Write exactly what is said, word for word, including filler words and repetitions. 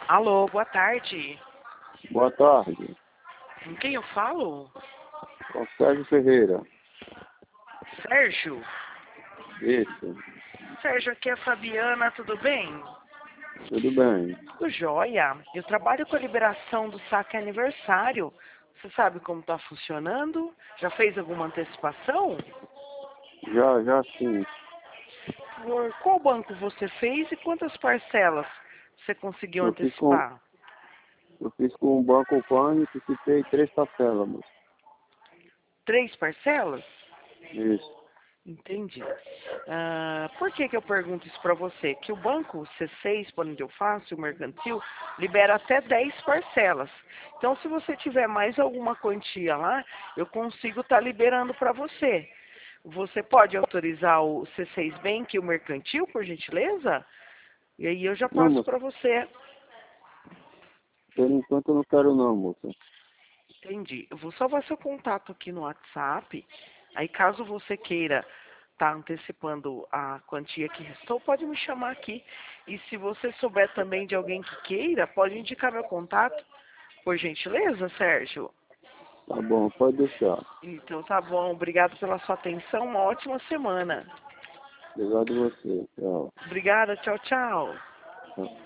Alô, boa tarde. Boa tarde. Com quem eu falo? Com o Sérgio Ferreira. Sérgio? Isso. Sérgio, aqui é a Fabiana, tudo bem? Tudo bem. Tudo jóia. Eu trabalho com a liberação do saque aniversário. Você sabe como está funcionando? Já fez alguma antecipação? Já, já sim. Por qual banco você fez e quantas parcelas você conseguiu Eu fiz com, antecipar? eu fiz com o Banco Pan e participei três parcelas, moço. Três parcelas? Isso. Entendi. Ah, por que que eu pergunto isso para você? Que o banco C seis, por onde eu faço, o mercantil, libera até dez parcelas. Então, se você tiver mais alguma quantia lá, eu consigo estar liberando para você. Você pode autorizar o C seis Bank e o mercantil, por gentileza? E aí eu já Não, passo moço. para você. Por enquanto eu não quero não, moça. Entendi. Eu vou salvar seu contato aqui no WhatsApp. Aí, caso você queira estar antecipando a quantia que restou, pode me chamar aqui. E se você souber também de alguém que queira, pode indicar meu contato, por gentileza, Sérgio. Tá bom, pode deixar. Então, tá bom. Obrigado pela sua atenção. Uma ótima semana. Obrigado a você. Tchau. Obrigada. Tchau, tchau. Tchau.